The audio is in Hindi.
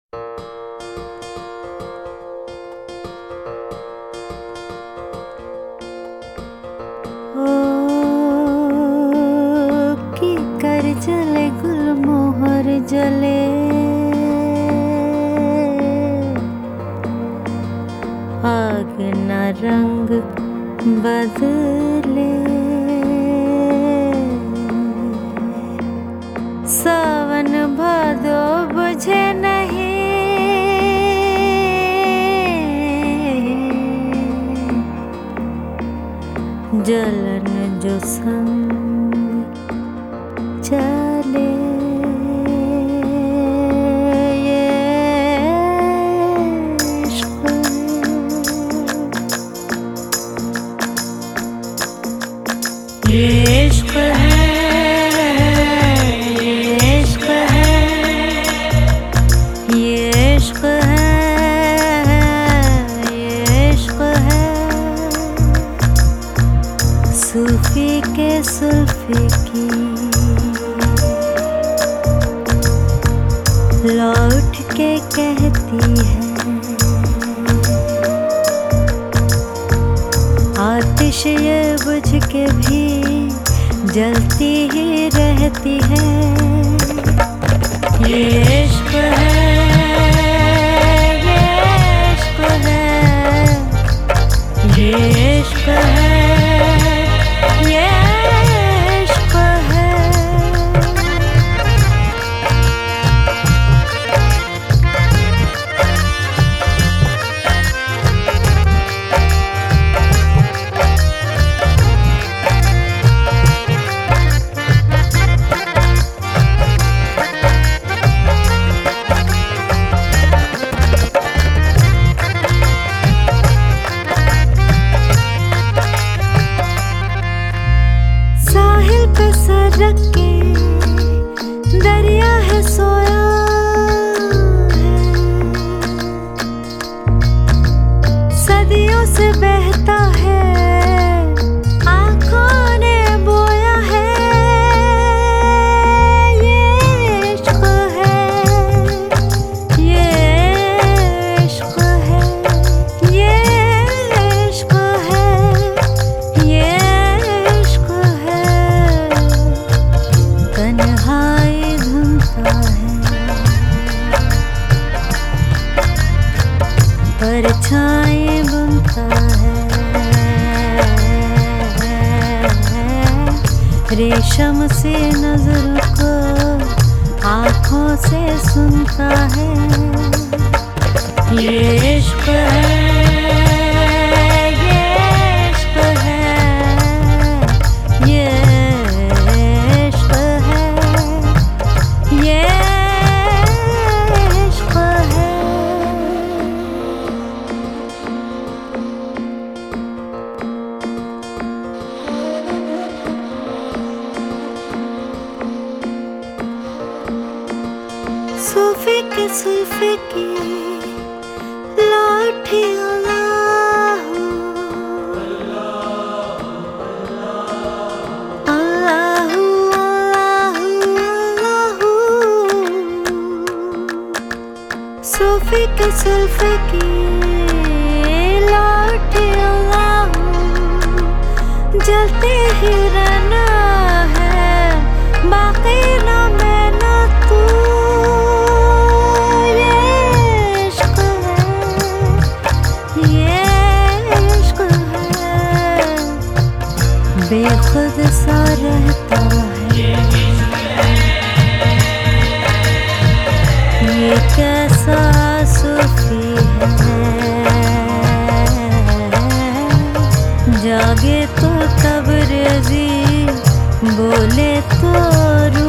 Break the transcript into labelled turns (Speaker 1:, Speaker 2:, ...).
Speaker 1: ओ की कर जले गुलमोहर जले, आग न रंग बदले। सावन भादो बुझे नहीं, जलन जो संग चले। ये इश्क है, ये इश्क है, ये इश्क है, ये इश्क है। सूफी के सुल्फी की लौट के कहती है, आतिश ये बुझ के भी जलती ही रहती है। ये इश्क है, ये इश्क है, ये इश्क है, ये इश्क है। रख के दरिया है सोया है, सदियों से बहता है, आँखों ने बोया है। ये इश्क है, ये इश्क है, ये इश्क है, ये इश्क है। तन्हाई धुनता है, परछाई बुनता है, रेशम से नजरों को आँखों से सुनता है। ये इश्क है, ये इश्क है, ये इश्क है, ये इश्क है। सूफी के सुल्फी की लाठी अल्लाहू अल्लाहू अल्लाहू। सूफी के सुल्फी की लाठी अल्लाहू, जलते ही रहना है, बाकी ना मैं ना तू। बेखुद सा रहता है, ये कैसा सूफी है। जागे तो तबरेज़ी, बोले तो